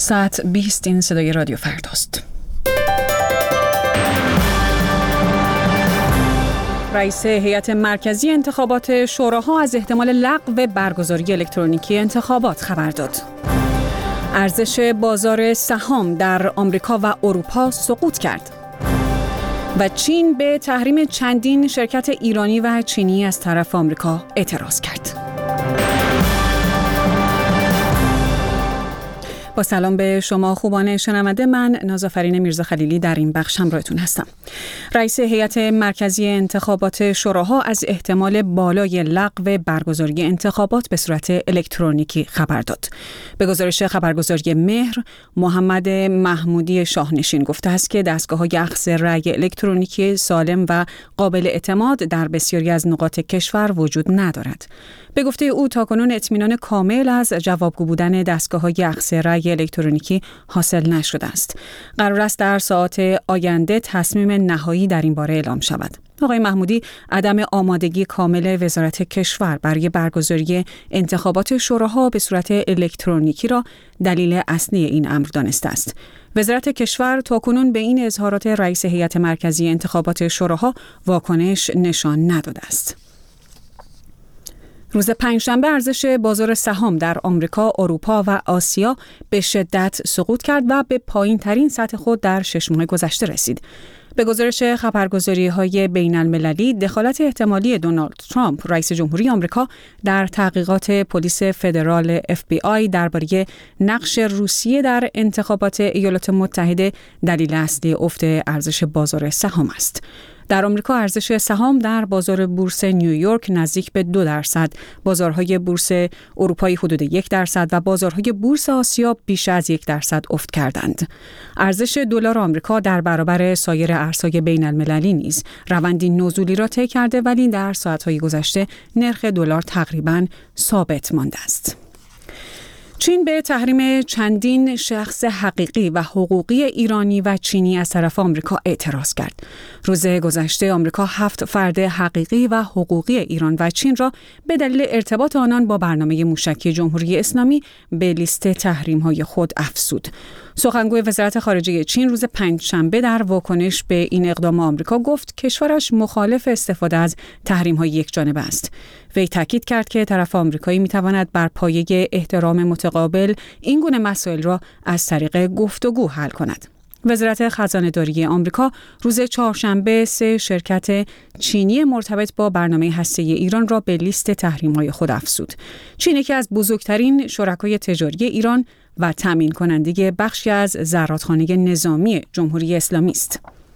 ساعت 20 این صدای رادیو فرداست. رئیس هیئت مرکزی انتخابات شوراها از احتمال لغو برگزاری الکترونیکی انتخابات خبر داد. ارزش بازار سهام در آمریکا و اروپا سقوط کرد. و چین به تحریم چندین شرکت ایرانی و چینی از طرف آمریکا اعتراض کرد. با سلام به شما خوبان شنونده، من نازافرین میرزا خلیلی در این بخش همراهتون هستم. رئیس هیئت مرکزی انتخابات شوراها از احتمال بالای لغو برگزاری انتخابات به صورت الکترونیکی خبر داد. به گزارش خبرگزاری مهر، محمد محمودی شاهنشین گفته است که دستگاه‌های اخذ رأی الکترونیکی سالم و قابل اعتماد در بسیاری از نقاط کشور وجود ندارد. به گفته او تاکنون اطمینان کامل از جوابگو بودن دستگاه‌های اخذ رأی الکترونیکی حاصل نشده است. قرار است در ساعات آینده تصمیم نهایی در این باره اعلام شود. آقای محمودی عدم آمادگی کامل وزارت کشور برای برگزاری انتخابات شوراها به صورت الکترونیکی را دلیل اصلی این امر دانسته است. وزارت کشور تاکنون به این اظهارات رئیس هیئت مرکزی انتخابات شوراها واکنش نشان نداده است. روز پنجشنبه ارزش بازار سهام در آمریکا، اروپا و آسیا به شدت سقوط کرد و به پایین‌ترین سطح خود در 6 ماه گذشته رسید. به گزارش خبرگزاری‌های بین‌المللی، دخالت احتمالی دونالد ترامپ، رئیس جمهوری آمریکا، در تحقیقات پلیس فدرال FBI درباره نقش روسیه در انتخابات ایالات متحده دلیل اصلی افت ارزش بازار سهام است. در آمریکا ارزش سهام در بازار بورس نیویورک نزدیک به 2%، بازارهای بورس اروپایی حدود 1% و بازارهای بورس آسیا بیش از 1% افت کردند. ارزش دلار آمریکا در برابر سایر ارزهای بین المللی نیز روندی نزولی را طی کرده، ولی در ساعت‌های گذشته نرخ دلار تقریباً ثابت مانده است. چین به تحریم چندین شخص حقیقی و حقوقی ایرانی و چینی از طرف آمریکا اعتراض کرد. روز گذشته آمریکا 7 فرد حقیقی و حقوقی ایران و چین را به دلیل ارتباط آنان با برنامه موشکی جمهوری اسلامی به لیست تحریم‌های خود افزود. سخنگوی وزارت خارجه چین روز پنجشنبه در واکنش به این اقدام آمریکا گفت کشورش مخالف استفاده از تحریم‌های یکجانبه است. وی تاکید کرد که طرف آمریکایی می‌تواند بر پایه احترام متقابل این گونه مسائل را از طریق گفتگو حل کند. وزارت خزانه‌داری آمریکا روز چهارشنبه 3 شرکت چینی مرتبط با برنامه هسته‌ای ایران را به لیست تحریم‌های خود افزود. چین یکی از بزرگترین شرکای تجاری ایران و تامین کننده بخشی از زرادخانه نظامی جمهوری اسلامی است.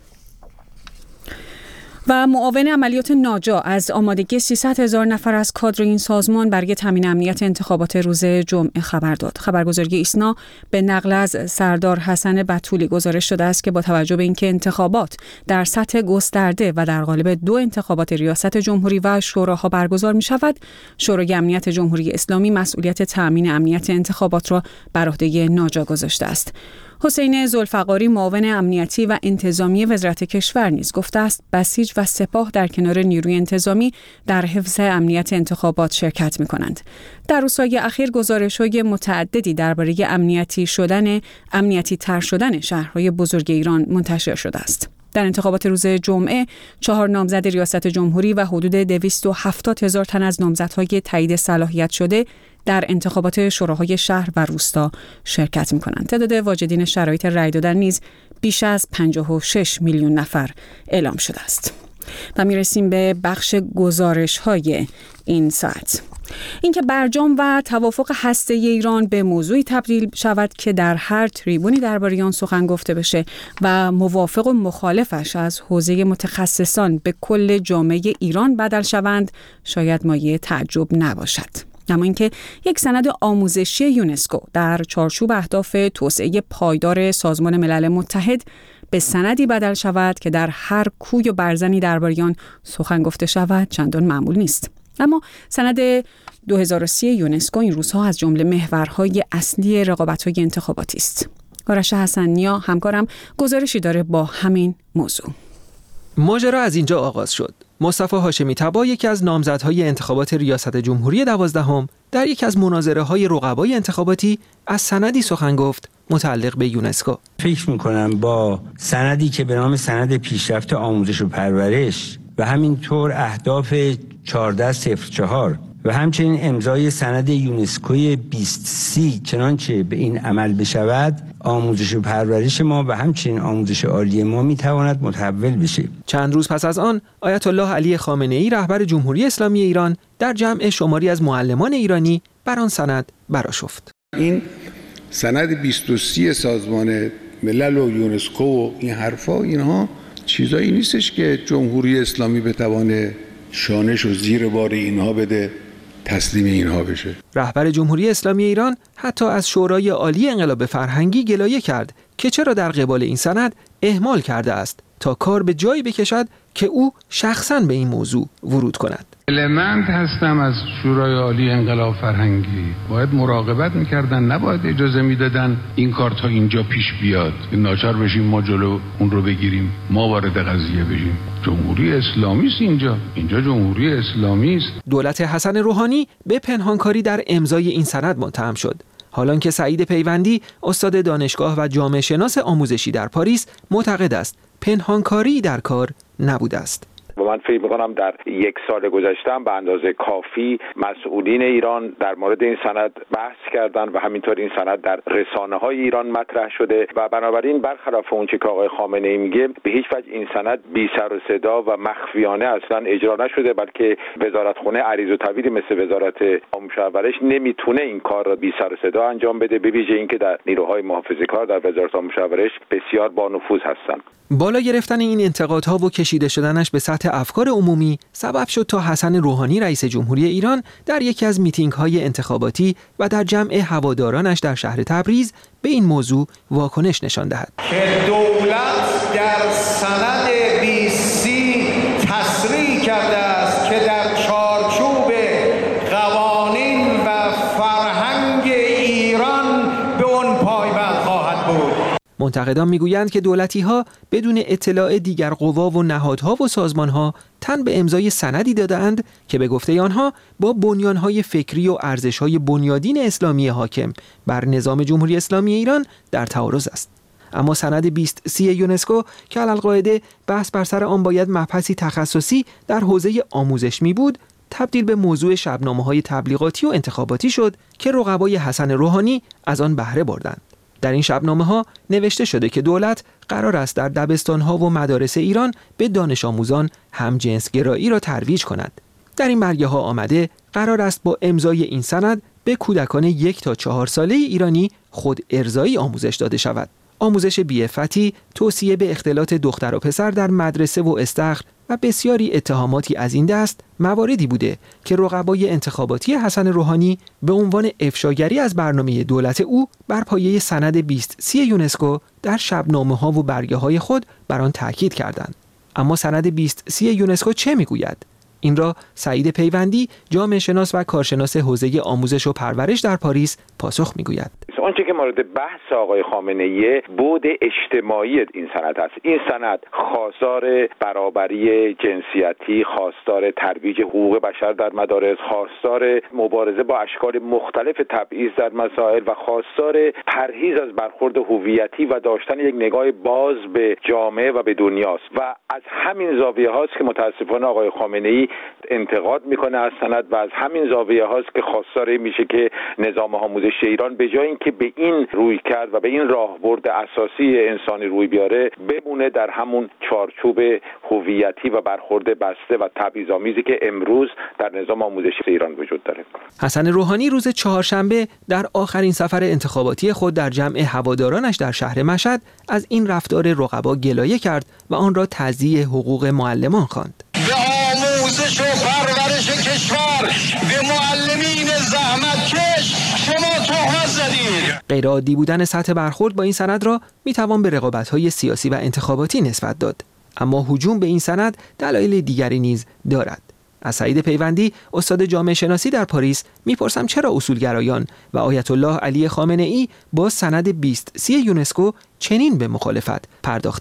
و معاون عملیات ناجا از آمادگی 300,000 نفر از کادر این سازمان برای تامین امنیت انتخابات روز جمعه خبر داد. خبرگزاری ایسنا به نقل از سردار حسن بتولی گزارش داده است که با توجه به اینکه انتخابات در سطح گسترده و در قالب 2 انتخابات ریاست جمهوری و شوراها برگزار می شود، شورای امنیت جمهوری اسلامی مسئولیت تامین امنیت انتخابات را بر عهده ناجا گذاشته است. حسین ذوالفقاری، معاون امنیتی و انتظامی وزارت کشور نیز گفته است بسیج و سپاه در کنار نیروی انتظامی در حفظ امنیت انتخابات شرکت می‌کنند. در روزهای اخیر گزارش‌های متعددی درباره امنیتی تر شدن شهرهای بزرگ ایران منتشر شده است. در انتخابات روز جمعه 4 نامزد ریاست جمهوری و حدود 270,000 تن از نامزدهای تایید صلاحیت شده در انتخابات شوراهای شهر و روستا شرکت می‌کنند. تعداد واجدین شرایط رأی دادن نیز بیش از 56 میلیون نفر اعلام شده است. و میرسیم به بخش گزارش‌های این ساعت. اینکه برجام و توافق هسته‌ای ایران به موضوعی تبدیل شود که در هر تریبونی درباره آن سخن گفته بشه و موافق و مخالفش از حوزه متخصصان به کل جامعه ایران بدل شوند شاید مایه تعجب نباشد. اما اینکه یک سند آموزشی یونسکو در چارچوب اهداف توسعه پایدار سازمان ملل متحد به سندی بدل شود که در هر کوی و برزنی درباره آن سخن گفته شود چندان معمول نیست. اما سند 2030 یونسکو این روزها از جمله محورهای اصلی رقابت‌های انتخاباتی است. آرش حسن‌نیا همکارم گزارشی داره با همین موضوع. ماجرا از اینجا آغاز شد. مصطفی هاشمی طبا، یکی از نامزدهای انتخابات ریاست جمهوری 12، در یکی از مناظره‌های رقبای انتخاباتی از سندی سخن گفت متعلق به یونسکو. فکر می‌کنم با سندی که به نام سند پیشرفت آموزش و پرورش و همینطور اهداف 1404 و همچنین امضای سند یونسکوی 2030 چنانچه به این عمل بشود، آموزش و پرورش ما و همچنین آموزش عالی ما میتواند متحول بشه. چند روز پس از آن، آیت الله علی خامنه‌ای رهبر جمهوری اسلامی ایران در جمع شماری از معلمان ایرانی بر آن سند برآشفت. این سند 2030 سازمان ملل و یونسکو و این حرفا، اینها چیزایی نیستش که جمهوری اسلامی بتوانه شانش و زیر بار اینها بده، تسلیم اینها بشه. رهبر جمهوری اسلامی ایران حتی از شورای عالی انقلاب فرهنگی گلایه کرد که چرا در قبال این سند اهمال کرده است تا کار به جایی بکشد که او شخصاً به این موضوع ورود کند. المنت هستم از شورای عالی انقلاب فرهنگی، باید مراقبت میکردن، نباید اجازه میدادن این کار تا اینجا پیش بیاد، ناچار بشیم ما جلو اون رو بگیریم، ما وارد قضیه بشیم. جمهوری اسلامی است اینجا جمهوری اسلامی است. دولت حسن روحانی به پنهانکاری در امضای این سند متهم شد، حالان که سعید پیوندی، استاد دانشگاه و جامعه شناس آموزشی در پاریس، معتقد است پنهانکاری در کار نبوده است. و من فکر می‌کنم در یک سال گذشته به اندازه کافی مسئولین ایران در مورد این سند بحث کردند و همینطور این سند در رسانه‌های ایران مطرح شده و بنابراین برخلاف اون چه که آقای خامنه‌ای میگه، به هیچ وجه این سند بی سر و صدا و مخفیانه اصلا اجرا نشده، بلکه وزارتخونه عریض و طویلی مثل وزارت آموزش و پرورش نمیتونه این کار را بی سر و صدا انجام بده، به ویژه اینکه در نیروهای محافظه‌کار در وزارت آموزش و پرورش بسیار با نفوذ هستند. بالا گرفتن این انتقادها و کشیده شدنش به سطح افکار عمومی سبب شد تا حسن روحانی رئیس جمهوری ایران در یکی از میتینگ‌های انتخاباتی و در جمع هوادارانش در شهر تبریز به این موضوع واکنش نشان دهد که دولت در سند 2030 تصریح کرده است که در چارچوب قوانین و فرهنگ ایران به اون پایبند خواهد بود. منتقدان میگویند که دولتی‌ها بدون اطلاع دیگر قوا و نهادها و سازمان‌ها تن به امضای سندی داده‌اند که به گفته آنها با بنیان‌های فکری و ارزش‌های بنیادین اسلامی حاکم بر نظام جمهوری اسلامی ایران در تعارض است. اما سند 2030 یونسکو که علالقاعده بحث بر سر آن باید مبحثی تخصصی در حوزه آموزش می بود، تبدیل به موضوع شبنامه‌های تبلیغاتی و انتخاباتی شد که رقبای حسن روحانی از آن بهره بردند. در این شبنامه‌ها نوشته شده که دولت قرار است در دبستان‌ها و مدارس ایران به دانش آموزان همجنسگرایی را ترویج کند. در این برگه‌ها آمده قرار است با امضای این سند به کودکان 1 تا 4 ساله ایرانی خود ارضایی آموزش داده شود. آموزش بی‌عفتی، توصیه به اختلاط دختر و پسر در مدرسه و استخر و بسیاری اتهاماتی از این دست مواردی بوده که رقبای انتخاباتی حسن روحانی به عنوان افشاگری از برنامه دولت او بر پایه سند 2030 یونسکو در شبنامه‌ها و برگه‌های خود بر آن تاکید کردند. اما سند 2030 یونسکو چه میگوید؟ این را سعید پیوندی، جامعه شناس و کارشناس حوزه آموزش و پرورش در پاریس پاسخ میگوید. آنچه که مورد بحث آقای خامنه‌ای بود اجتماعی این سند است. این سند خواستار برابری جنسیتی، خواستار ترویج حقوق بشر در مدارس، خواستار مبارزه با اشکال مختلف تبعیض در مسائل و خواستار پرهیز از برخورد هویتی و داشتن یک نگاه باز به جامعه و به دنیاست و از همین زاویه هاست که متاسفانه آقای خامنه‌ای انتقاد میکنه از سند و از همین زاویه هاست که خواستار میشه که نظام آموزش ایران به جای اینکه به این روی کرد و به این راهبرد اساسی انسانی روی بیاره، بمونه در همون چارچوب هویتی و برخورد بسته و تبعیض‌آمیزی که امروز در نظام آموزشی ایران وجود داره. حسن روحانی روز چهارشنبه در آخرین سفر انتخاباتی خود در جمع هوادارانش در شهر مشهد از این رفتار رقبا گلایه کرد و آن را تضییع حقوق معلمان خواند. به آموزش و پرورش کشور، به معلمین زحمتکش شما تهمت زدید. غیرعادی بودن سطح برخورد با این سند را میتوان به رقابت‌های سیاسی و انتخاباتی نسبت داد، اما هجوم به این سند دلایل دیگری نیز دارد. از سعید پیوندی، استاد جامعه شناسی در پاریس، میپرسم چرا اصولگرایان و آیت الله علی خامنه‌ای با سند 2030 یونسکو چنین به مخالفت پرداختند؟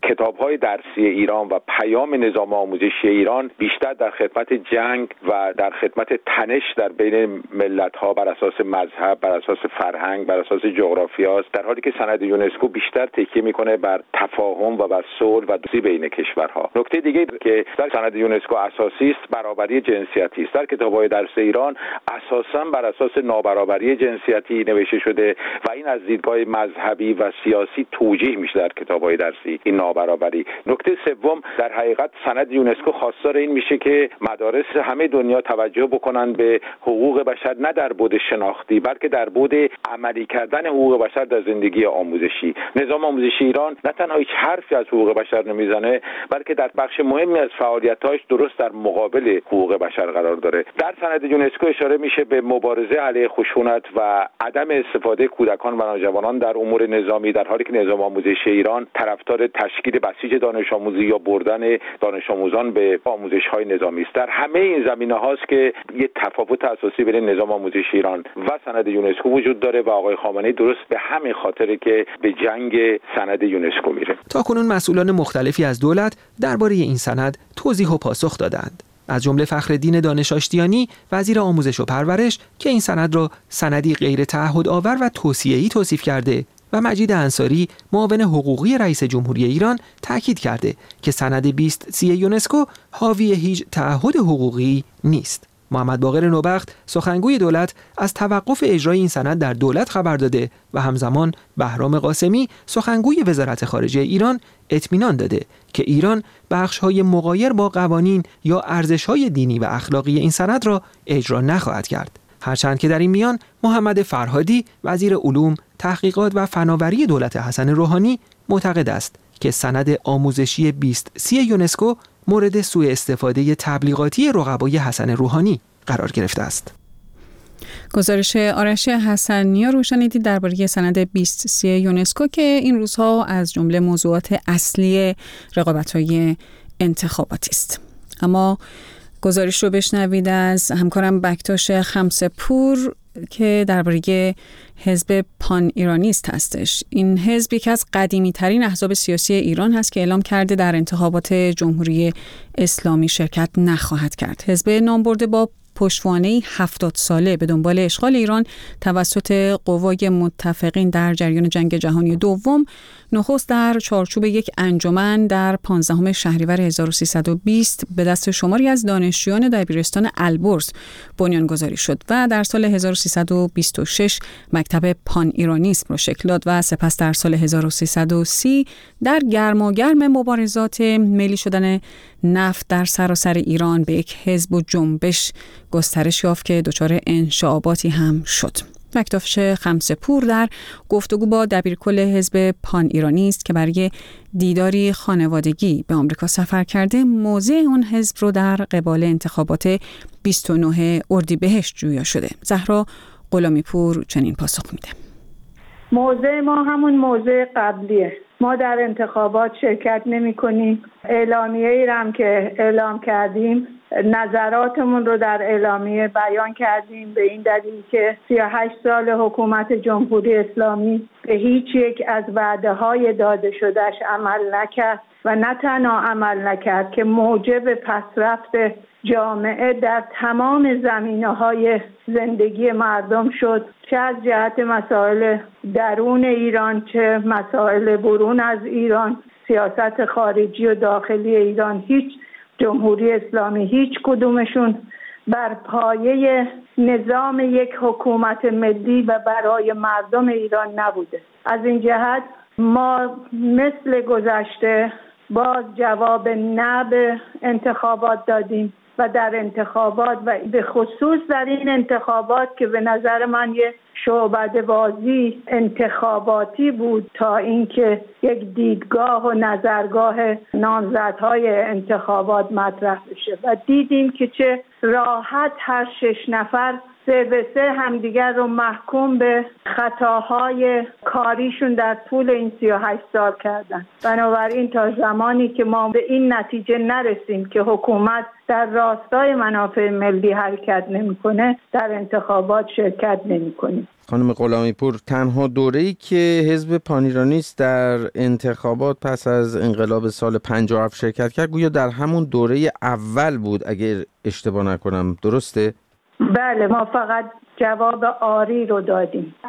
کتاب‌های درسی ایران و پیام نظام آموزشی ایران بیشتر در خدمت جنگ و در خدمت تنش در بین ملت‌ها بر اساس مذهب، بر اساس فرهنگ، بر اساس جغرافیا است، در حالی که سند یونسکو بیشتر تکیه می‌کنه بر تفاهم و بر صلح و دوستی بین کشورها. نکته دیگه که در سند یونسکو اساسی است برابری جنسیتی است. در کتاب‌های درس ایران اساساً بر اساس نابرابری جنسیتی نوشته شده و این از دیدگاه مذهبی و سیاسی توجیه میشه در کتاب‌های درسی این نابرابری. نکته سوم، در حقیقت سند یونسکو خواستار این میشه که مدارس همه دنیا توجه بکنن به حقوق بشر، نه در بعد شناختی بلکه در بعد عملی کردن حقوق بشر در زندگی آموزشی. نظام آموزشی ایران نه تنها هیچ حرفی از حقوق بشر نمیزنه، بلکه در بخش مهمی از فعالیت‌هاش درست در مقابل حقوق بشر قرار داره. در سند یونسکو اشاره میشه به مبارزه علیه خشونت و عدم استفاده کودکان و نوجوانان در امور نظامی، در حالی که نظام آموزشی ایران طرفدار تشکیل بسیج دانش آموزی یا بردن دانش آموزان به آموزش‌های نظامی است. در همه این زمینه‌هاست که یه تفاوت اساسی بین نظام آموزشی ایران و سند یونسکو وجود داره و آقای خامنه‌ای درست به همین خاطره که به جنگ سند یونسکو میره. تاکنون مسئولان مختلفی از دولت درباره این سند توضیح و پاسخ دادند. از جمله فخرالدین دانش آشتیانی وزیر آموزش و پرورش که این سند را سندی غیر تعهدآور و توصیه‌ای توصیف کرده و مجید انصاری معاون حقوقی رئیس جمهوری ایران تاکید کرده که سند 2030 یونسکو حاوی هیچ تعهد حقوقی نیست. محمد باقر نوبخت سخنگوی دولت از توقف اجرای این سند در دولت خبر داده و همزمان بهرام قاسمی سخنگوی وزارت خارجه ایران اطمینان داده که ایران بخش‌های مغایر با قوانین یا ارزش‌های دینی و اخلاقی این سند را اجرا نخواهد کرد. هرچند که در این میان محمد فرهادی وزیر علوم، تحقیقات و فناوری دولت حسن روحانی معتقد است که سند آموزشی 2030 یونسکو مورد سوء استفاده تبلیغاتی رقبای حسن روحانی قرار گرفته است. گزارش آرش حسنیا رو شنیدید درباره سند 2030 یونسکو که این روزها از جمله موضوعات اصلی رقابت‌های انتخاباتی است. اما گزارش رو بشنوید از همکارم بکتاش خمسه‌پور که درباره حزب پان ایرانیست هستش. این حزب یکی از قدیمی ترین احزاب سیاسی ایران هست که اعلام کرده در انتخابات جمهوری اسلامی شرکت نخواهد کرد. حزب نامبرده با پشتوانه‌ای 70 ساله به دنبال اشغال ایران توسط قوای متفقین در جریان جنگ جهانی دوم نخست در چارچوب یک انجمن در 15 شهریور 1320 به دست شماری از دانشجویان دبیرستان البرز بنیانگذاری شد و در سال 1326 مکتب پان ایرانیسم را شکل داد و سپس در سال 1330 در گرماگرم مبارزات ملی شدن نفت در سراسر ایران به یک حزب و جنبش گسترش یافت که دچار انشعاباتی هم شد. بکتاش خمسه‌پور در گفتگو با دبیرکل حزب پان ایرانیست که برای دیداری خانوادگی به آمریکا سفر کرده موضع اون حزب رو در قبال انتخابات 29 اردیبهشت جویا شده. زهرا غلامی‌پور چنین پاسخ میده. موضع ما همون موضع قبلیه. ما در انتخابات شرکت نمی کنیم. اعلامیه‌ای هم که اعلام کردیم نظراتمون رو در اعلامیه بیان کردیم به این دلیل که 38 سال حکومت جمهوری اسلامی به هیچ یک از وعده‌های داده شدهش عمل نکرد و نه تنها عمل نکرد که موجب پسرفت جامعه در تمام زمینه‌های زندگی مردم شد، چه از جهت مسائل درون ایران چه مسائل برون از ایران. سیاست خارجی و داخلی ایران هیچ جمهوری اسلامی هیچ کدومشون بر پایه نظام یک حکومت ملی و برای مردم ایران نبوده. از این جهت ما مثل گذشته باز جواب نه به انتخابات دادیم و در انتخابات و به خصوص در این انتخابات که به نظر من یه شعبده بازی انتخاباتی بود تا اینکه یک دیدگاه و نظرگاه نامزدهای انتخابات مطرح بشه و دیدیم که چه راحت هر 6 نفر 3 به 3 همدیگر رو محکوم به خطاهای کاریشون در طول این 38 سال کردن. بنابراین تا زمانی که ما به این نتیجه نرسیم که حکومت در راستای منافع ملی حرکت نمیکنه در انتخابات شرکت نمیکنیم. خانم غلامیپور، تنها دوره‌ای که حزب پانیرانیست در انتخابات پس از انقلاب سال 57 شرکت کرد گویا در همون دوره اول بود اگر اشتباه نکنم، درسته؟ بله، ما فقط جواب آری رو دادیم.